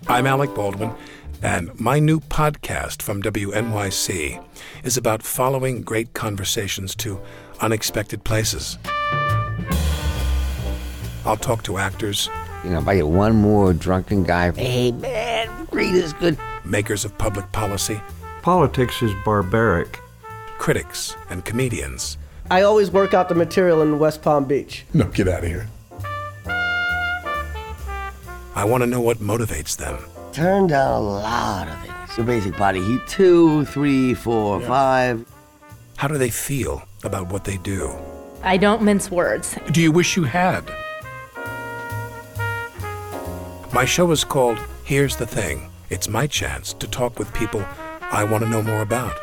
I'm Alec Baldwin, and my new podcast from WNYC is about following great conversations to unexpected places. I'll talk to actors. If I get one more drunken guy, hey man, greed is good. Makers of public policy. Politics is barbaric. Critics and comedians. I always work out the material in West Palm Beach. No, get out of here. I want to know what motivates them. Turn down a lot of things. Your basic body heat, 2, 3, 4, 5. How do they feel about what they do? I don't mince words. Do you wish you had? My show is called Here's the Thing. It's my chance to talk with people I want to know more about.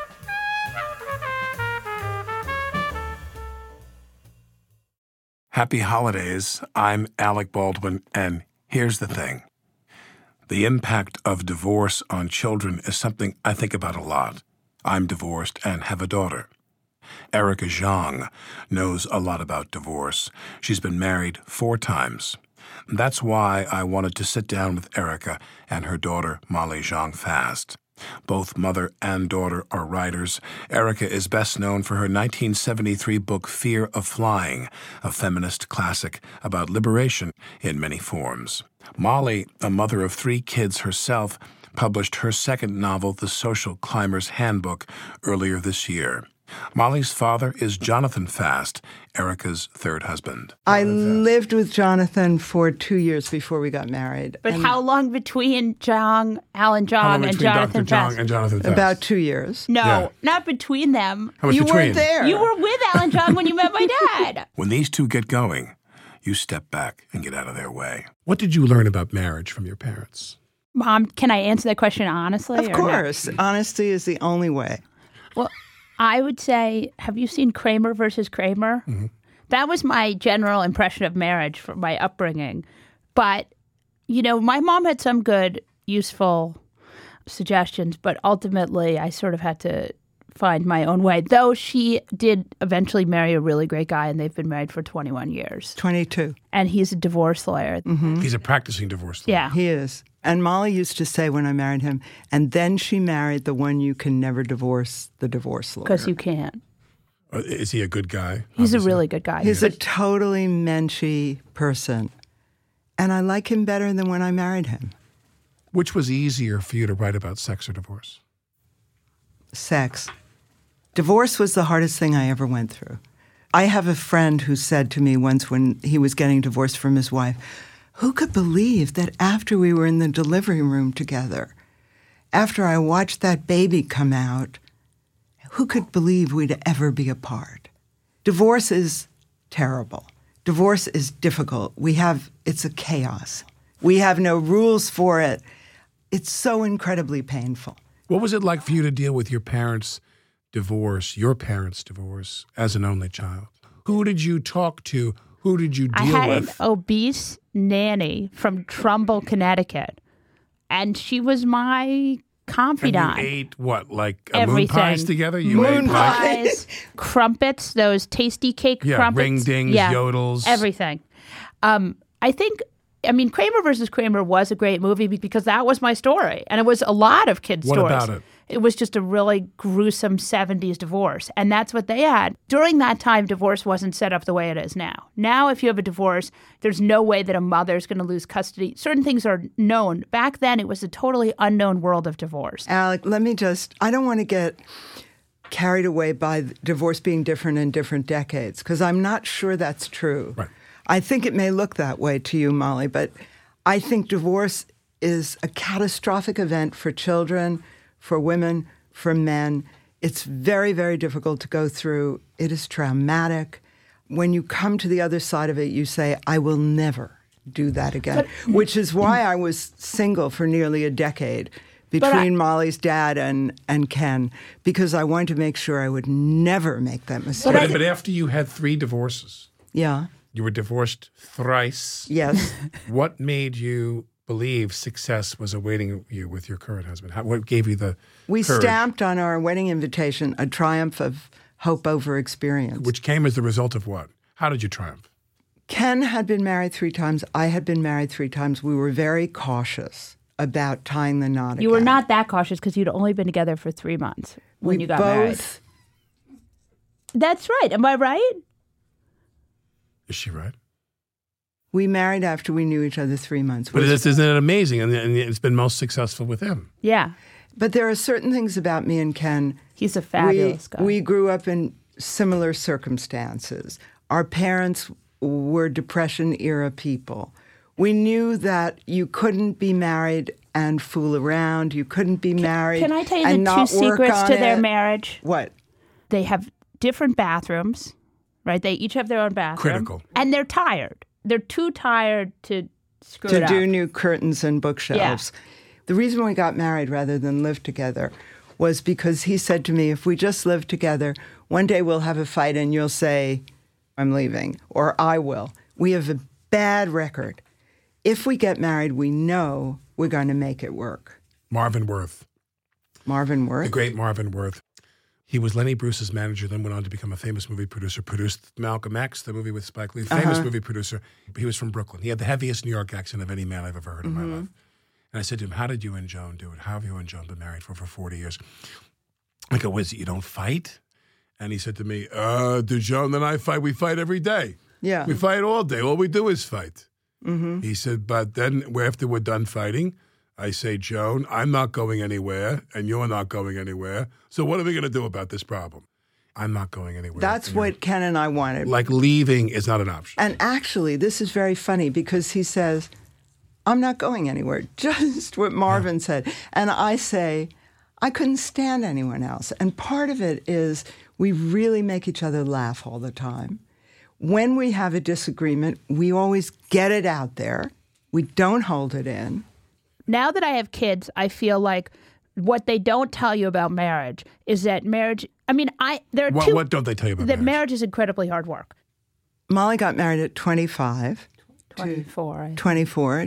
Happy holidays. I'm Alec Baldwin, and here's the thing. The impact of divorce on children is something I think about a lot. I'm divorced and have a daughter. Erica Zhang knows a lot about divorce. She's been married 4 times. That's why I wanted to sit down with Erica and her daughter, Molly Zhang Fast. Both mother and daughter are writers. Erica is best known for her 1973 book Fear of Flying, a feminist classic about liberation in many forms. Molly, a mother of 3 kids herself, published her second novel, The Social Climber's Handbook, earlier this year. Molly's father is Jonathan Fast, Erica's third husband. I lived with Jonathan for 2 years before we got married. But how long between Alan Zhang and Jonathan Fast? About 2 years. No, not between them. How much You between? weren't there. You were with Alan Zhang when you met my dad. When these two get going, you step back and get out of their way. What did you learn about marriage from your parents? Mom, can I answer that question honestly? Of course. Honesty is the only way. Well, I would say, have you seen Kramer versus Kramer? Mm-hmm. That was my general impression of marriage from my upbringing. But, my mom had some good, useful suggestions, but ultimately I sort of had to find my own way. Though she did eventually marry a really great guy, and they've been married for 21 years. 22. And he's a divorce lawyer. Mm-hmm. He's a practicing divorce lawyer. Yeah. He is. And Molly used to say when I married him, and then she married the one you can never divorce, the divorce lawyer. Because you can't. Is he a good guy? He's a really good guy. He's a totally menschy person. And I like him better than when I married him. Which was easier for you to write about, sex or divorce? Sex. Divorce was the hardest thing I ever went through. I have a friend who said to me once when he was getting divorced from his wife, who could believe that after we were in the delivery room together, after I watched that baby come out, who could believe we'd ever be apart? Divorce is terrible. Divorce is difficult. It's a chaos. We have no rules for it. It's so incredibly painful. What was it like for you to deal with your parents' divorce, as an only child? Who did you talk to? Who did you deal with? I had an obese nanny from Trumbull, Connecticut, and she was my confidant. And you ate what, like everything. Moon pies together? You Moon ate pies, crumpets, those tasty cake crumpets. Ring-dings, yodels. Everything. Kramer versus Kramer was a great movie because that was my story, and it was a lot of kids' stories. What about it? It was just a really gruesome 70s divorce, and that's what they had. During that time, divorce wasn't set up the way it is now. Now, if you have a divorce, there's no way that a mother's going to lose custody. Certain things are known. Back then, it was a totally unknown world of divorce. Alec, I don't want to get carried away by divorce being different in different decades, because I'm not sure that's true. Right. I think it may look that way to you, Molly, but I think divorce is a catastrophic event for children, for women, for men. It's very, very difficult to go through. It is traumatic. When you come to the other side of it, you say, I will never do that again, which is why I was single for nearly a decade between Molly's dad and Ken, because I wanted to make sure I would never make that mistake. But after you had 3 divorces, yeah, you were divorced thrice. Yes. What made you believe success was awaiting you with your current husband? What gave you the We courage? stamped on our wedding invitation a triumph of hope over experience. Which came as the result of what? How did you triumph? Ken had been married 3 times. I had been married 3 times. We were very cautious about tying the knot again. You were not that cautious because you'd only been together for 3 months when you got married. That's right. Am I right? Is she right? We married after we knew each other 3 months. But isn't it amazing? And it's been most successful with him. Yeah. But there are certain things about me and Ken. He's a fabulous guy. We grew up in similar circumstances. Our parents were Depression-era people. We knew that you couldn't be married and fool around. You couldn't be married Can I tell you and the not two work secrets on to their it. marriage? What? They have different bathrooms, right? They each have their own bathroom. Critical. And they're tired. They're too tired to screw it To up. do new curtains and bookshelves. Yeah. The reason we got married rather than live together was because he said to me, if we just live together, one day we'll have a fight and you'll say, I'm leaving, or I will. We have a bad record. If we get married, we know we're going to make it work. Marvin Worth. Marvin Worth? The great Marvin Worth. He was Lenny Bruce's manager, then went on to become a famous movie producer, produced Malcolm X, the movie with Spike Lee, famous movie producer. But he was from Brooklyn. He had the heaviest New York accent of any man I've ever heard in my life. And I said to him, how did you and Joan do it? How have you and Joan been married for 40 years? I go, what is it, you don't fight? And he said to me, do Joan and I fight? We fight every day. Yeah. We fight all day. All we do is fight. He said, but then after we're done fighting, I say, Joan, I'm not going anywhere, and you're not going anywhere. So what are we going to do about this problem? I'm not going anywhere. That's what Ken and I wanted. Like leaving is not an option. And actually, this is very funny because he says, I'm not going anywhere. Just what Marvin said. And I say, I couldn't stand anyone else. And part of it is we really make each other laugh all the time. When we have a disagreement, we always get it out there. We don't hold it in. Now that I have kids, I feel like what they don't tell you about marriage is that marriage, there are two. What don't they tell you about that marriage? marriage is incredibly hard work. Molly got married at 25. 24. 24.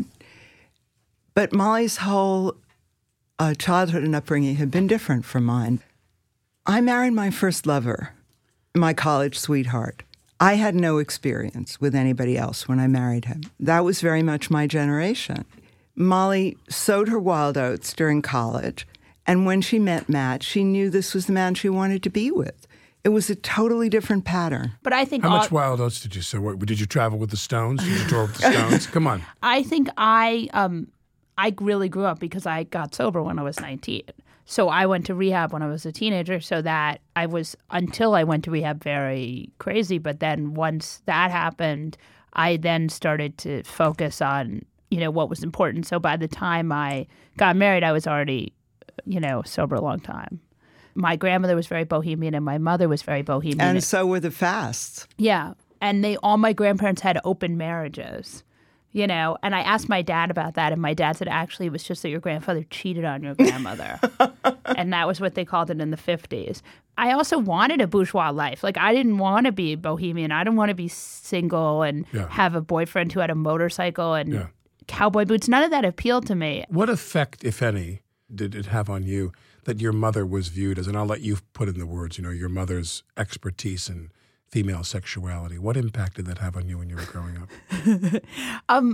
But Molly's whole childhood and upbringing had been different from mine. I married my first lover, my college sweetheart. I had no experience with anybody else when I married him. That was very much my generation. Molly sowed her wild oats during college, and when she met Matt, she knew this was the man she wanted to be with. It was a totally different pattern. But I think How much wild oats did you sow? What, did you travel with the Stones? Did you tour with the Stones? Come on. I think I really grew up because I got sober when I was 19. So I went to rehab when I was a teenager, so that until I went to rehab, very crazy. But then once that happened, I then started to focus on, what was important. So by the time I got married, I was already, sober a long time. My grandmother was very bohemian and my mother was very bohemian. And so were the fasts. Yeah. And all my grandparents had open marriages. And I asked my dad about that, and my dad said, actually, it was just that your grandfather cheated on your grandmother. And that was what they called it in the 50s. I also wanted a bourgeois life. Like, I didn't want to be bohemian. I didn't want to be single and have a boyfriend who had a motorcycle and cowboy boots. None of that appealed to me. What effect, if any, did it have on you that your mother was viewed as, and I'll let you put in the words, your mother's expertise in female sexuality? What impact did that have on you when you were growing up?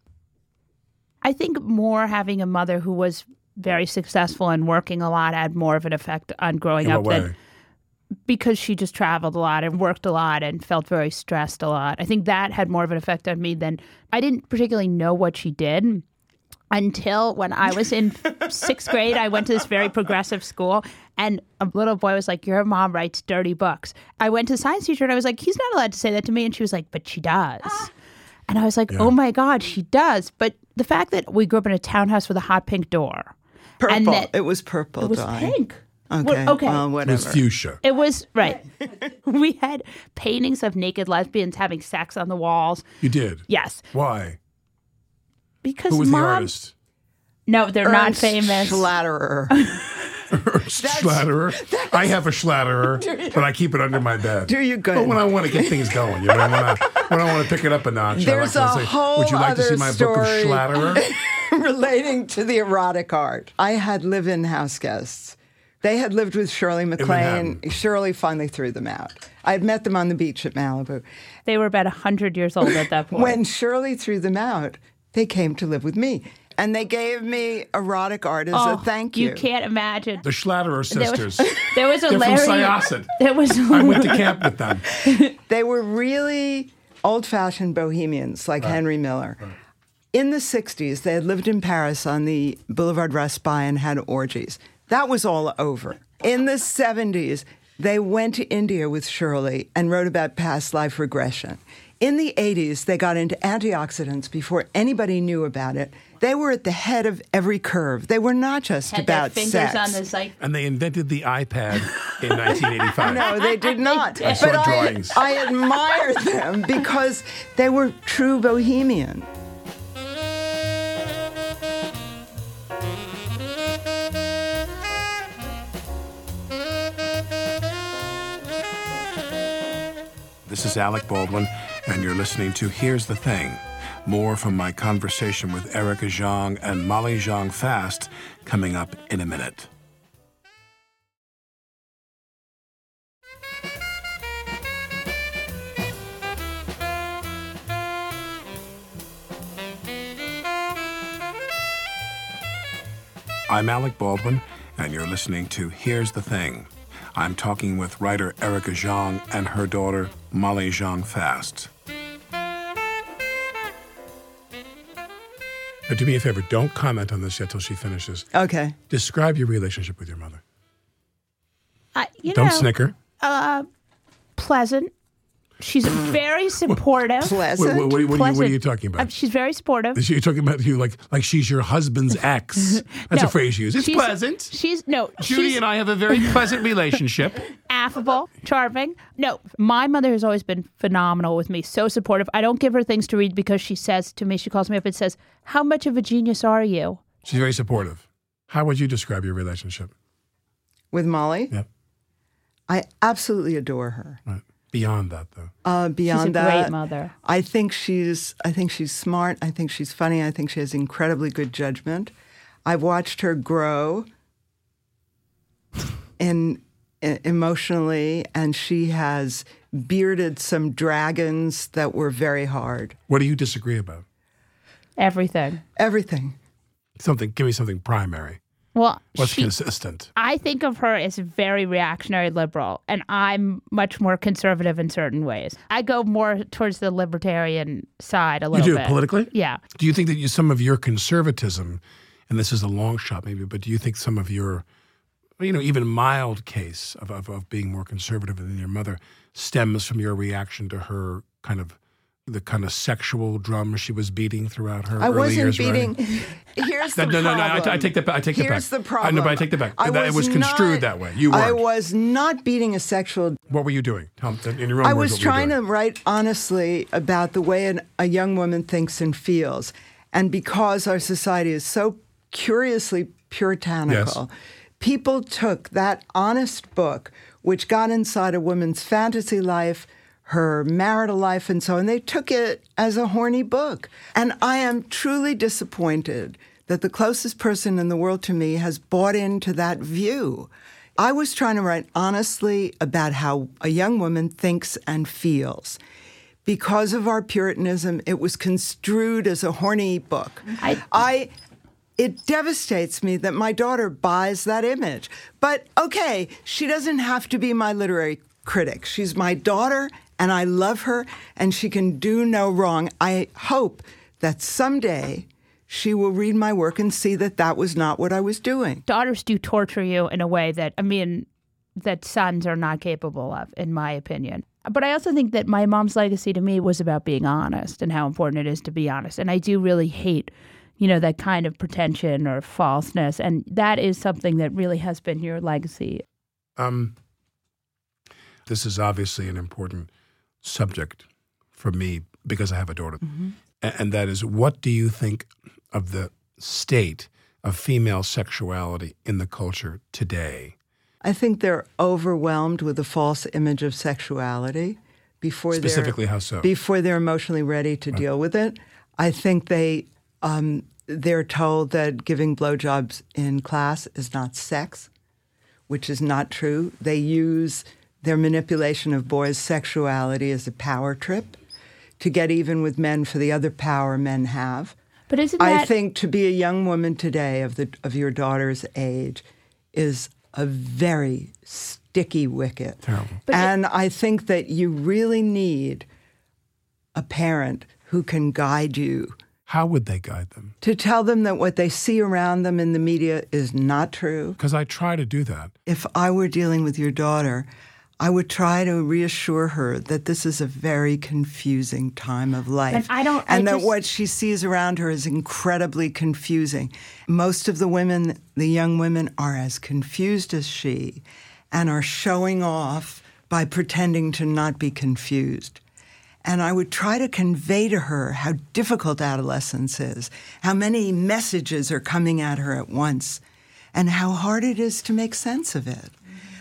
I think more having a mother who was very successful and working a lot had more of an effect on growing up than because she just traveled a lot and worked a lot and felt very stressed a lot. I think that had more of an effect on me than I didn't particularly know what she did until when I was in 6th grade. I went to this very progressive school, and a little boy was like, your mom writes dirty books. I went to the science teacher, and I was like, he's not allowed to say that to me. And she was like, but she does. And I was like, oh, my God, she does. But the fact that we grew up in a townhouse with a hot pink door. Purple. And that, it was purple, it was darling. pink. Okay, well, whatever. It was fuchsia. It was, right. We had paintings of naked lesbians having sex on the walls. You did? Yes. Why? Because Who was Mom, the artist? No, they're not Ernst famous. Schlatterer. Schlatterer. I have a Schlatterer, but I keep it under my bed. Do you good? But when I want to get things going, when I want to pick it up a notch, There's I like to a say, whole would you like to see other my book of story. Schlatterer? Relating to the erotic art. I had live-in house guests. They had lived with Shirley MacLaine. Manhattan. Shirley finally threw them out. I had met them on the beach at Malibu. They were about 100 years old at that point. When Shirley threw them out, they came to live with me. and they gave me erotic art as a thank you. You can't imagine. The Schlatter sisters. There was a They're Larry. from Syosset. There was. I went to camp with them. They were really old-fashioned bohemians like Henry Miller. Right. In the 60s, they had lived in Paris on the Boulevard Raspail and had orgies. That was all over. In the 70s, they went to India with Shirley and wrote about past life regression. In the 80s, they got into antioxidants before anybody knew about it. They were at the head of every curve. They were not just Had about their fingers sex. on the site. And they invented the iPad in 1985. No, they did not. I saw But drawings. I admire them because they were true bohemian. This is Alec Baldwin, and you're listening to Here's the Thing. More from my conversation with Erica Zhang and Molly Zhang Fast coming up in a minute. I'm Alec Baldwin, and you're listening to Here's the Thing. I'm talking with writer Erica Zhang and her daughter, Molly Zhang Fast. Now, do me a favor, don't comment on this yet till she finishes. Okay. Describe your relationship with your mother. You Don't know, snicker. Pleasant. She's very supportive. Pleasant. What are you Pleasant. talking about? She's very supportive. You're talking about you like she's your husband's ex. That's No, a phrase you use. It's she's- pleasant. Judy and I have a very pleasant relationship. Affable, charming. No, my mother has always been phenomenal with me, so supportive. I don't give her things to read because she says to me, she calls me up and says, "How much of a genius are you?" She's very supportive. How would you describe your relationship? With Molly? Yeah. I absolutely adore her. Right. Beyond that, though. Beyond She's a that, great mother. I think she's smart. I think she's funny. I think she has incredibly good judgment. I've watched her grow emotionally, and she has bearded some dragons that were very hard. What do you disagree about? Everything. Everything. Give me something primary. Well, What's consistent? I think of her as very reactionary liberal, and I'm much more conservative in certain ways. I go more towards the libertarian side a little bit. You do, politically? Yeah. Do you think that some of your conservatism, and this is a long shot maybe, but do you think some of your, even mild case of being more conservative than your mother stems from your reaction to her the kind of sexual drum she was beating throughout her I early wasn't years beating. writing? Here's the No, problem. I take that back. Here's the problem. No, but I take that back. It was not- construed that way. You weren't. I was not beating a sexual. What were you doing? Tell me, in your own I words, was what were you trying to doing? write honestly about the way a young woman thinks and feels. And because our society is so curiously puritanical, people took that honest book, which got inside a woman's fantasy life, her marital life, and so on. They took it as a horny book. And I am truly disappointed that the closest person in the world to me has bought into that view. I was trying to write honestly about how a young woman thinks and feels. Because of our Puritanism, it was construed as a horny book. It devastates me that my daughter buys that image. But okay, she doesn't have to be my literary critic. She's my daughter, and I love her, and she can do no wrong. I hope that someday she will read my work and see that that was not what I was doing. Daughters do torture you in a way that sons are not capable of, in my opinion. But I also think that my mom's legacy to me was about being honest and how important it is to be honest. And I do really hate, that kind of pretension or falseness. And that is something that really has been your legacy. This is obviously an important subject for me because I have a daughter. Mm-hmm. And that is, what do you think of the state of female sexuality in the culture today? I think they're overwhelmed with a false image of sexuality before Specifically, how so? Before they're emotionally ready to deal with it. I think they're told that giving blowjobs in class is not sex, which is not true. They use their manipulation of boys' sexuality as a power trip to get even with men for the other power men have. But isn't I that... think to be a young woman today of your daughter's age is a very sticky wicket. Terrible. And I think that you really need a parent who can guide you. How would they guide them? To tell them that what they see around them in the media is not true. Because I try to do that. If I were dealing with your daughter, I would try to reassure her that this is a very confusing time of life. And what she sees around her is incredibly confusing. Most of the young women are as confused as she and are showing off by pretending to not be confused. And I would try to convey to her how difficult adolescence is, how many messages are coming at her at once, and how hard it is to make sense of it.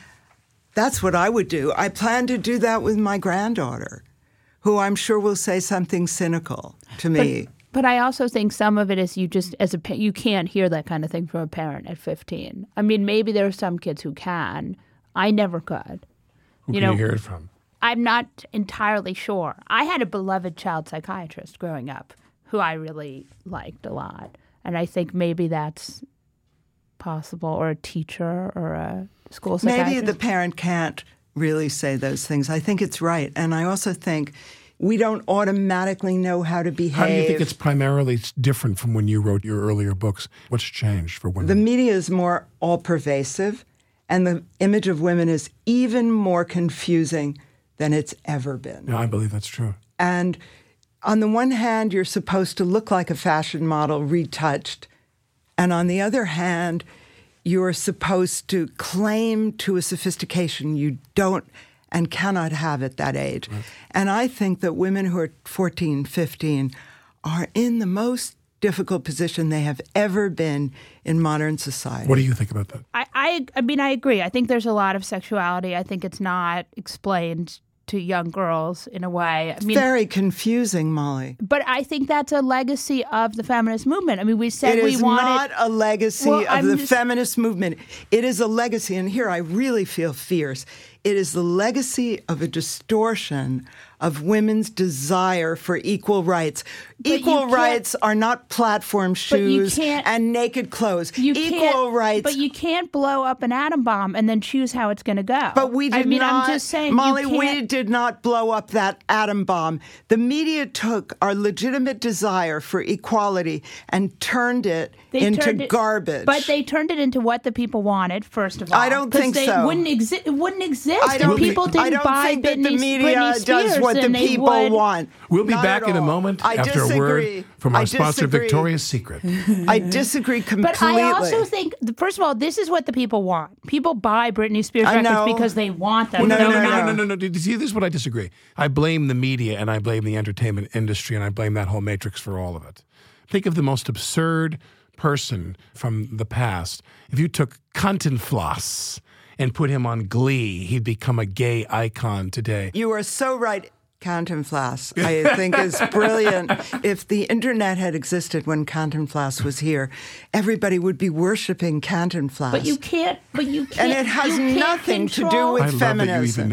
That's what I would do. I plan to do that with my granddaughter, who I'm sure will say something cynical to me. But I also think some of it is you can't hear that kind of thing from a parent at 15. I mean, maybe there are some kids who can. I never could. Who can you hear it from? I'm not entirely sure. I had a beloved child psychiatrist growing up who I really liked a lot. And I think maybe that's possible, or a teacher or a school psychiatrist. Maybe the parent can't really say those things. I think it's right. And I also think we don't automatically know how to behave. How do you think it's primarily different from when you wrote your earlier books? What's changed for women? The media is more all-pervasive, and the image of women is even more confusing than it's ever been. Yeah, I believe that's true. And on the one hand, you're supposed to look like a fashion model retouched. And on the other hand, you're supposed to claim to a sophistication you don't and cannot have at that age. Right. And I think that women who are 14, 15 are in the most difficult position they have ever been in modern society. What do you think about that? I mean, I agree. I think there's a lot of sexuality. I think it's not explained to young girls in a way. It's very confusing, Molly. But I think that's a legacy of the feminist movement. I mean, we said we wanted... It is not a legacy of the feminist movement. It is a legacy, and here I really feel fierce. It is the legacy of a distortion of women's desire for equal rights. Equal rights are not platform shoes and naked clothes. Equal rights. But you can't blow up an atom bomb and then choose how it's going to go. But we did not. I'm just saying, Molly, we did not blow up that atom bomb. The media took our legitimate desire for equality and turned it into garbage. But they turned it into what the people wanted, first of all. I don't think so. It wouldn't exist if people didn't buy Britney Spears. I don't think that the media does what the people want. We'll be back in a moment after a word from our sponsor, Victoria's Secret. I disagree completely. But I also think, first of all, this is what the people want. People buy Britney Spears records because they want them. No. See, this is what I disagree. I blame the media and I blame the entertainment industry and I blame that whole matrix for all of it. Think of the most absurd person from the past. If you took Cantinflas and put him on Glee, he'd become a gay icon today. You are so right. Cantinflas, I think, is brilliant. If the internet had existed when Cantinflas was here, everybody would be worshiping Cantinflas. But you can't. And it has nothing to do with feminism.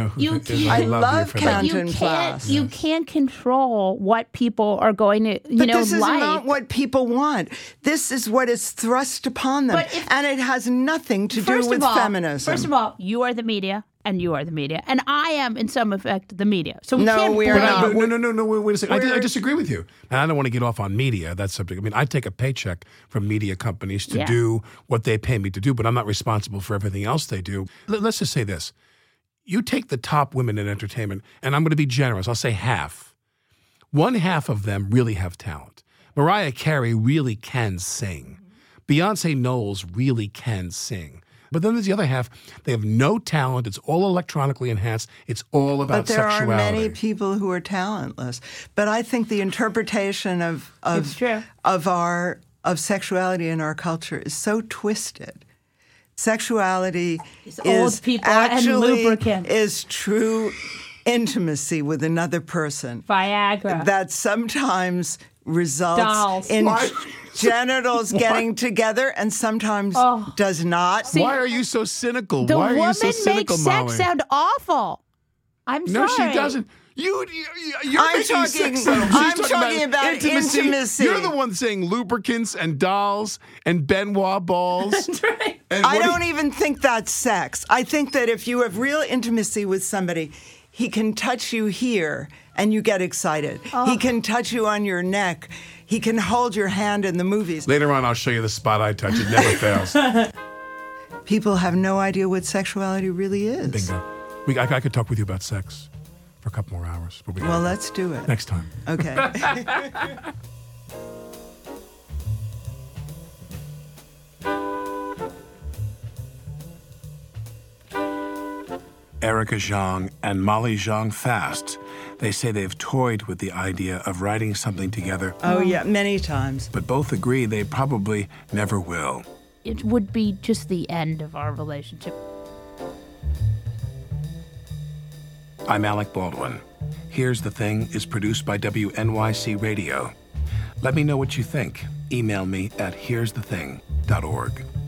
I love Cantinflas. You can't control what people are going to, but this is not what people want. This is what is thrust upon them, and it has nothing to do with feminism. First of all, you are the media. And you are the media. And I am, in some effect, the media. So we No, wait a second. I disagree with you. And I don't want to get off on media, that subject. I mean, I take a paycheck from media companies to do what they pay me to do, but I'm not responsible for everything else they do. Let's just say this. You take the top women in entertainment, and I'm going to be generous. I'll say half. One half of them really have talent. Mariah Carey really can sing. Beyonce Knowles really can sing. But then there's the other half. They have no talent. It's all electronically enhanced. It's all about sexuality. But there are many people who are talentless. But I think the interpretation of sexuality in our culture is so twisted. Sexuality is true intimacy with another person. Viagra. That sometimes results in genitals getting together and sometimes does not. See, why are you so cynical? The why are woman you so cynical, makes Molly? sex sound awful. I'm sorry. No, she doesn't. You're I'm making talking- sex sounds. I'm She's talking about intimacy. You're the one saying lubricants and dolls and Benoit balls. That's right. And I what do don't even think that's sex. I think that if you have real intimacy with somebody, he can touch you here and you get excited. He can touch you on your neck. He can hold your hand in the movies. Later on, I'll show you the spot I touch. It never fails. People have no idea what sexuality really is. Bingo. I could talk with you about sex for a couple more hours. But Well, let's do it. next time. Okay. Erica Zhang and Molly Zhang Fast. They say they've toyed with the idea of writing something together, Oh, yeah, many times. but both agree they probably never will. It would be just the end of our relationship. I'm Alec Baldwin. Here's the Thing is produced by WNYC Radio. Let me know what you think. Email me at here'sthething.org.